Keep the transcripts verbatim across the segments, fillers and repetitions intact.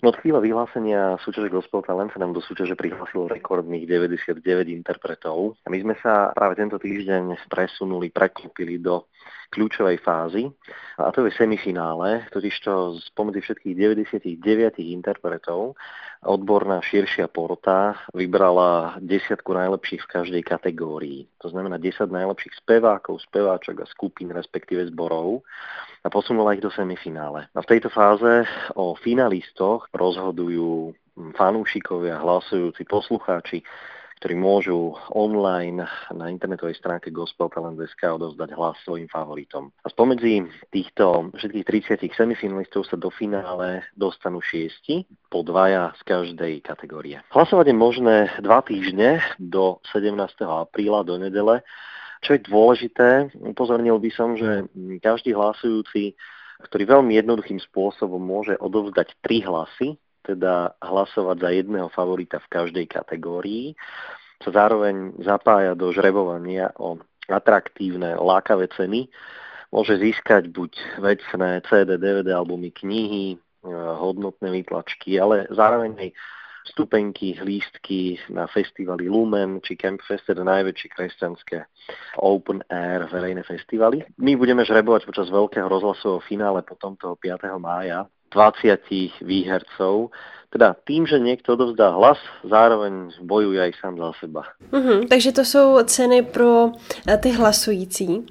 Od chvíle vyhlásenia súťaže Gospel Talent sa nám do súťaže prihlásilo rekordných deväťdesiatdeväť interpretov. A my sme sa práve tento týždeň presunuli, preklopili do kľúčovej fázy. A to je semifinále, totižto spomedzi všetkých deväťdesiatdeväť interpretov odborná širšia porota vybrala desiatku najlepších v každej kategórii. To znamená desať najlepších spevákov, speváčok a skupín, respektíve zborov, a posunula ich do semifinále. A v tejto fáze o finalistoch rozhodujú fanúšikovia, hlasujúci poslucháči, ktorí môžu online na internetovej stránke gospel talent bodka es ká odovzdať hlas svojim favoritom. A spomedzi týchto všetkých tridsať semifinalistov sa do finále dostanú šiesti, po dvaja z každej kategórie. Hlasovať je možné dva týždne do sedemnásteho apríla, do nedele. Čo je dôležité, upozornil by som, že každý hlasujúci, ktorý veľmi jednoduchým spôsobom môže odovzdať tri hlasy, teda hlasovať za jedného favorita v každej kategórii, sa zároveň zapája do žrebovania o atraktívne, lákavé ceny. Môže získať buď vecné cé dé, dé vé dé albumy, knihy, hodnotné výtlačky, ale zároveň aj vstupenky, lístky na festivaly Lumen či Campfest, teda najväčšie kresťanské open air verejné festivaly. My budeme žrebovať počas veľkého rozhlasového finále potom toho piateho mája dvadsať výhercov. Teda tým, že niekto odovzdá hlas, zároveň bojuje aj sám za seba. Uhum, takže to jsou ceny pro ty hlasující.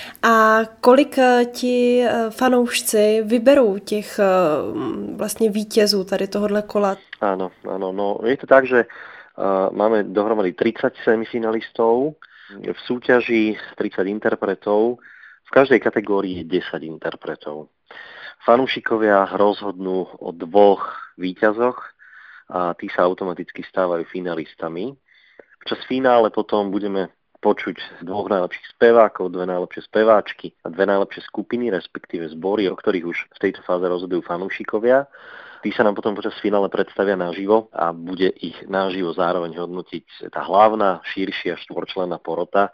A kolik ti fanoušci vyberou těch vlastně vítězů tady tohohle kola? Áno, áno, no je to tak, že uh, máme dohromady tridsať semifinalistov, v súťaži tridsať interpretov, v každej kategórii je desať interpretov. Fanúšikovia rozhodnú o dvoch víťazoch a tí sa automaticky stávajú finalistami. Počas finále potom budeme počuť dvoch najlepších spevákov, dve najlepšie speváčky a dve najlepšie skupiny, respektíve zbory, o ktorých už v tejto fáze rozhodujú fanúšikovia. Tí sa nám potom počas finále predstavia naživo a bude ich naživo zároveň hodnotiť tá hlavná, širšia štvorčlenná porota.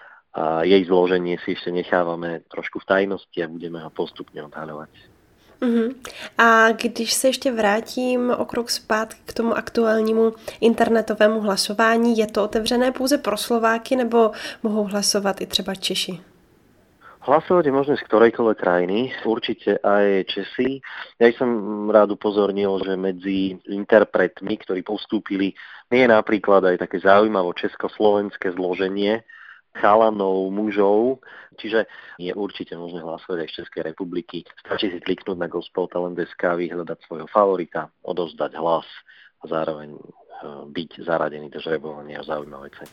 A jej zloženie si ešte nechávame trošku v tajnosti a budeme ho postupne odhaľovať. Uhum. A když se ještě vrátím o krok zpátky k tomu aktuálnímu internetovému hlasování, je to otevřené pouze pro Slováky nebo mohou hlasovat i třeba Češi? Hlasovať je možné z ktorejkoľvek krajiny, určite aj Česi. Ja som rád upozornil, že medzi interpretmi, ktorí postúpili, je napríklad aj také zaujímavé československé zloženie chalanov, mužov, čiže je určite možné hlasovať aj z Českej republiky. Stačí si kliknúť na gospel talent bodka es ká, vyhľadať svojho favorita, odovzdať hlas a zároveň byť zaradený do žrebovania o zaujímavé ceny.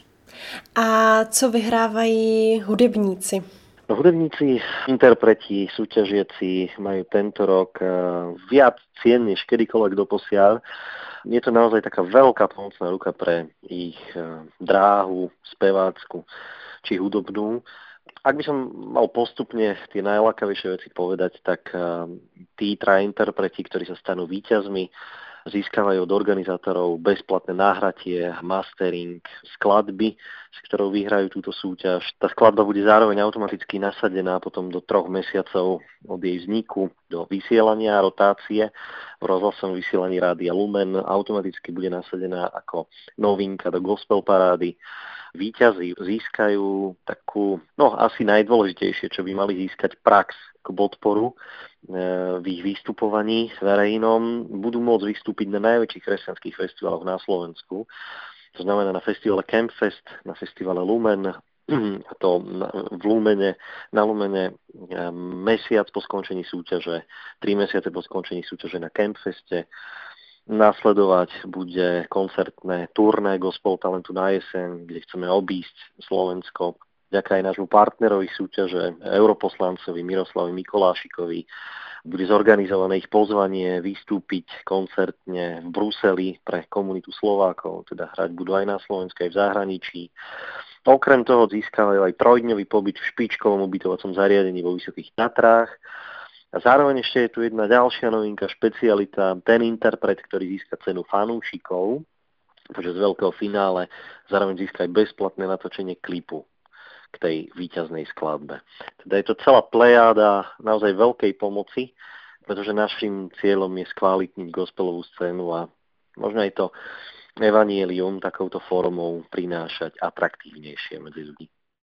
A co vyhrávají hudebníci? No, hudebníci, interpreti, súťažiaci majú tento rok viac cien než kedykoľvek doposiaľ. Je to naozaj taká veľká pomocná ruka pre ich dráhu, spevácku či hudobnú. Ak by som mal postupne tie najlákavejšie veci povedať, tak tí traja interpreti, ktorí sa stanú víťazmi, získavajú od organizátorov bezplatné náhratie, mastering, skladby, s ktorou vyhrajú túto súťaž. Tá skladba bude zároveň automaticky nasadená potom do troch mesiacov od jej vzniku do vysielania, rotácie. V rozhlasovom vysielaní Rádia Lumen automaticky bude nasadená ako novinka do gospel parády. Víťazi získajú takú, no asi najdôležitejšie, čo by mali získať, prax k podporu v ich vystupovaní verejnom. Budú môcť vystúpiť na najväčších kresťanských festivaloch na Slovensku. To znamená na festivale Campfest, na festivale Lumen, a to v Lumene, na Lumene mesiac po skončení súťaže, tri mesiace po skončení súťaže na Campfeste. Nasledovať bude koncertné turné Gospel Talentu na jeseň, kde chceme obísť Slovensko. Vďaka aj nášmu partnerovi súťaže, europoslancovi Miroslavovi Mikolášikovi, bude zorganizované ich pozvanie vystúpiť koncertne v Bruseli pre komunitu Slovákov, teda hrať budú aj na Slovensku, aj v zahraničí. Okrem toho získavajú aj trojdňový pobyt v špičkovom ubytovacom zariadení vo Vysokých Tatrách. A zároveň ešte je tu jedna ďalšia novinka, špecialita, ten interpret, ktorý získa cenu fanúšikov počas veľkého finále, zároveň získa aj bezplatné natočenie klipu k tej víťaznej skladbe. Teda je to celá plejáda naozaj veľkej pomoci pretože našim cieľom je skvalitniť gospelovú scénu a možno aj to evanjelium takouto formou prinášať atraktívnejšie medzi ľudí.